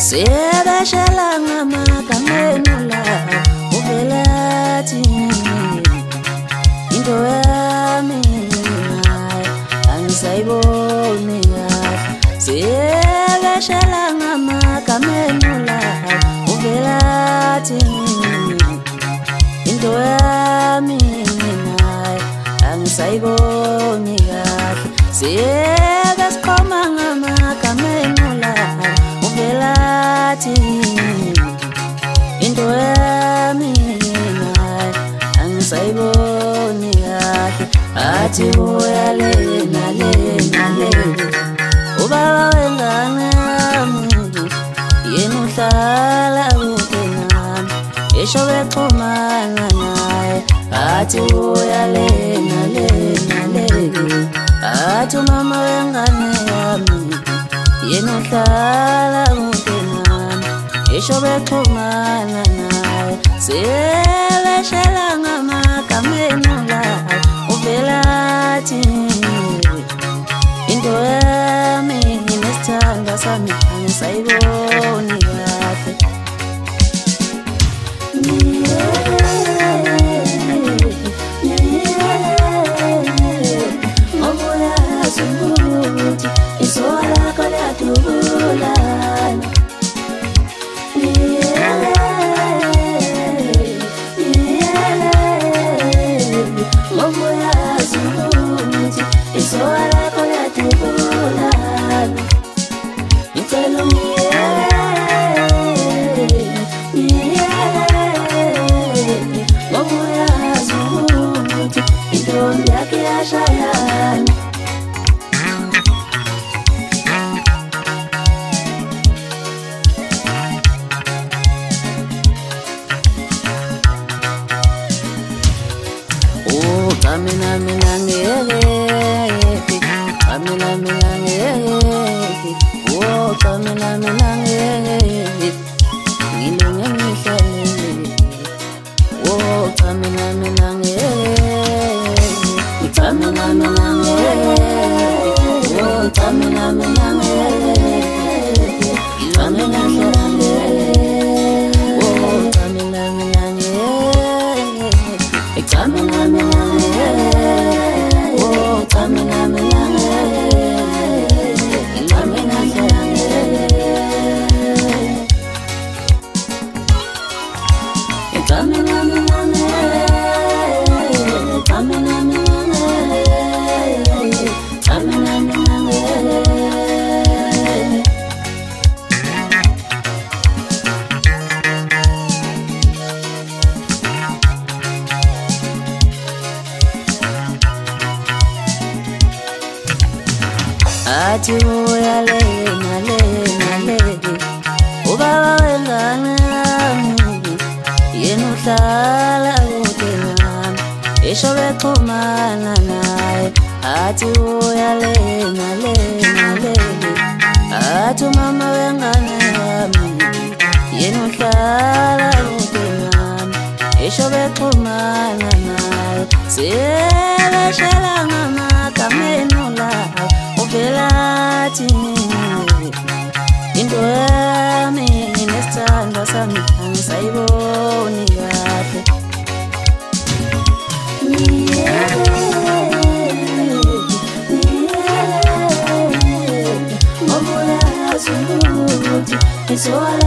sebeshela ngamagama la uvelathi into yami angisayiboni kahle sebeshela ngamagama la uvelathi into yami angisayiboni kahle sebesikhoma ngamagama la uvelathi into yami angisayiboni kahle athi uyale nale ubaba wengane yami yena uhlala kude nami esho bexhumana naye athi uyale nale athi mama wengane yami yena uhlala kude nami esho bexhumana naye sebeshela ngamagama la uvelathi into yami nesithanda sami angisayiboni kahle athi uyale nale ubaba wengane yami yena uhlala kude nami esho bexhumana naye athi uyale nale athi mama wengane yami yena uhlala kude nami esho bexhumana naye sebeshela ngamagama la uvelathi into yami nesithanda sami angisayiboni kahle ngoba yazi ukuthi